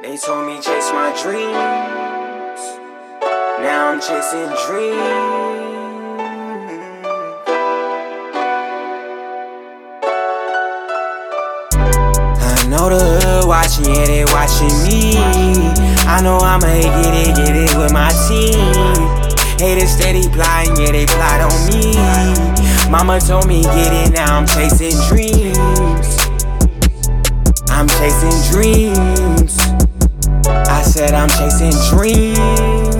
They told me chase my dreams. Now I'm chasing dreams. I know the hood watching, yeah, they watching me. I know I'ma get it with my team. Haters steady plotting, yeah, they plot on me. Mama told me get it, now I'm chasing dreams. I'm chasing dreams. I said I'm chasing dreams.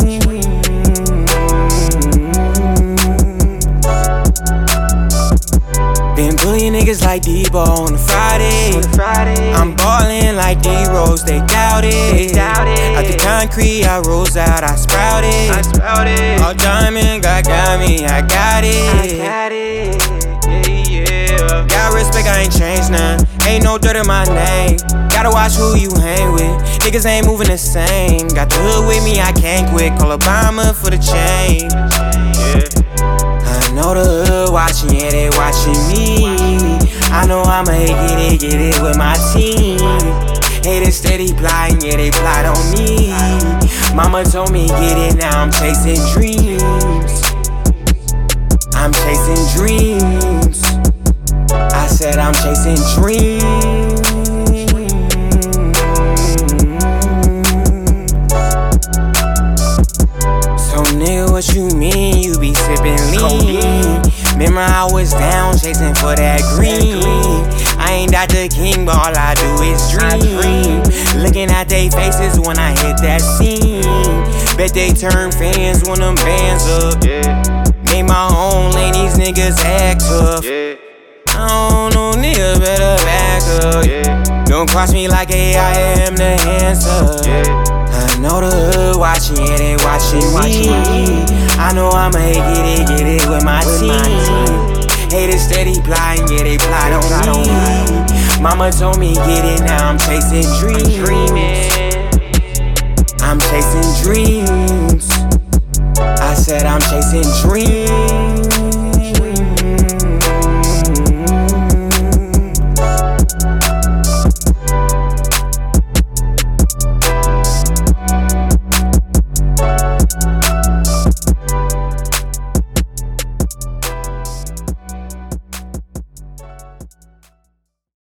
Been bullying niggas like Debo on a Friday. I'm ballin' like D-Rose, they doubt it. Out the concrete, I rose out, I sprouted. All diamond, God got me, I got it. Yeah. Got respect, I ain't changed none. Ain't no dirt in my name. Gotta watch who you hang with. Niggas ain't moving the same. Got the hood with me, I can't quit. Call Obama for the chain. Yeah. I know the hood watching, yeah, they watching me. I know I'ma get it with my team. Haters steady plotting, yeah, they plot on me. Mama told me get it, now I'm chasing dreams. I'm chasing dreams. I said I'm chasing dreams. So nigga, what you mean? You be sippin' lean. Remember I was down chasing for that green. I ain't Dr. King, but all I do is dream. Looking at they faces when I hit that scene. Bet they turn fans when them bands up. Made my own lane, these niggas act tough. I don't know, nigga, better back up. Don't cross me like I am the answer. I know the hood watching, yeah, they watching me. I know I'ma get it with my team. Haters steady plotting, yeah, they plot on me. Mama told me get it, now I'm chasing dreams. I'm chasing dreams. I said I'm chasing dreams.